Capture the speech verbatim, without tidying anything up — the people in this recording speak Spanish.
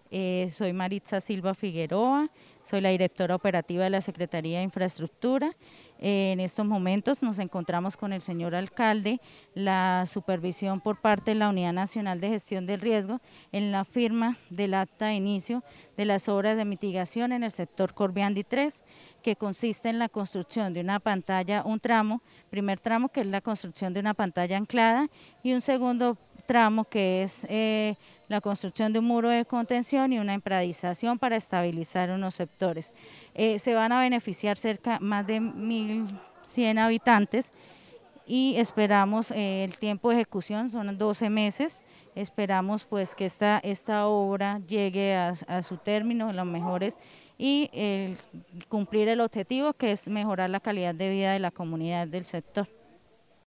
Eh, soy Maritza Silva Figueroa, soy la directora operativa de la Secretaría de Infraestructura. Eh, en estos momentos nos encontramos con el señor alcalde, la supervisión por parte de la Unidad Nacional de Gestión del Riesgo en la firma del acta de inicio de las obras de mitigación en el sector Corviandi tres, que consiste en la construcción de una pantalla, un tramo, primer tramo que es la construcción de una pantalla anclada y un segundo tramo que es eh, la construcción de un muro de contención y una impradización para estabilizar unos sectores. Eh, se van a beneficiar cerca más de mil cien habitantes y esperamos eh, el tiempo de ejecución son doce meses, esperamos pues que esta, esta obra llegue a, a su término, los mejores y eh, cumplir el objetivo que es mejorar la calidad de vida de la comunidad del sector.